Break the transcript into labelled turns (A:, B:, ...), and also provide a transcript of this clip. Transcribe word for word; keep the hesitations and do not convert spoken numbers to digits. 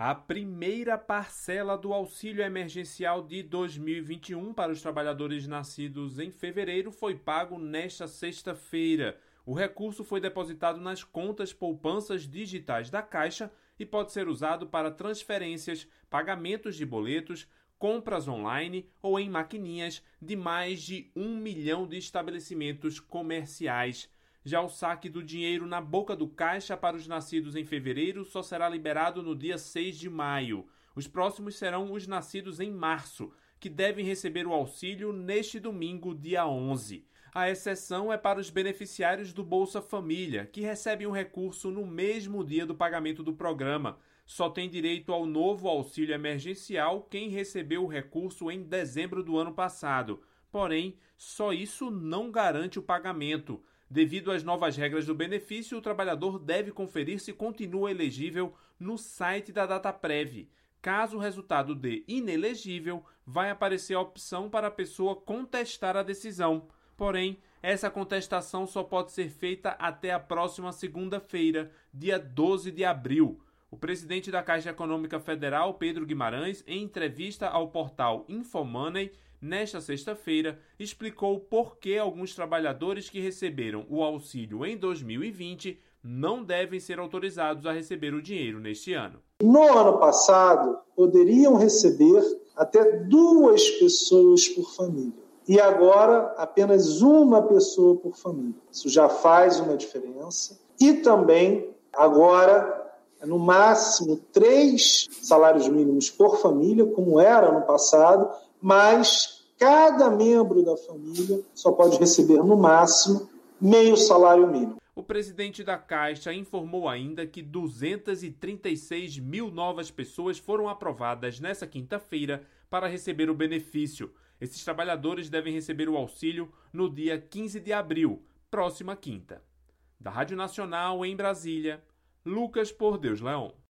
A: A primeira parcela do auxílio emergencial de dois mil e vinte e um para os trabalhadores nascidos em fevereiro foi pago nesta sexta-feira. O recurso foi depositado nas contas poupanças digitais da Caixa e pode ser usado para transferências, pagamentos de boletos, compras online ou em maquininhas de mais de um milhão de estabelecimentos comerciais. Já o saque do dinheiro na boca do caixa para os nascidos em fevereiro só será liberado no dia seis de maio. Os próximos serão os nascidos em março, que devem receber o auxílio neste domingo, dia onze. A exceção é para os beneficiários do Bolsa Família, que recebem o recurso no mesmo dia do pagamento do programa. Só tem direito ao novo auxílio emergencial quem recebeu o recurso em dezembro do ano passado. Porém, só isso não garante o pagamento. Devido às novas regras do benefício, o trabalhador deve conferir se continua elegível no site da Dataprev. Caso o resultado dê inelegível, vai aparecer a opção para a pessoa contestar a decisão. Porém, essa contestação só pode ser feita até a próxima segunda-feira, dia doze de abril. O presidente da Caixa Econômica Federal, Pedro Guimarães, em entrevista ao portal Infomoney, nesta sexta-feira, explicou por que alguns trabalhadores que receberam o auxílio em dois mil e vinte não devem ser autorizados a receber o dinheiro neste ano.
B: No ano passado, poderiam receber até duas pessoas por família. E agora, apenas uma pessoa por família. Isso já faz uma diferença. E também, agora, no máximo, três salários mínimos por família, como era no passado, mas cada membro da família só pode receber, no máximo, meio salário mínimo.
A: O presidente da Caixa informou ainda que duzentas e trinta e seis mil novas pessoas foram aprovadas nesta quinta-feira para receber o benefício. Esses trabalhadores devem receber o auxílio no dia quinze de abril, próxima quinta. Da Rádio Nacional, em Brasília, Lucas Por Deus Leão.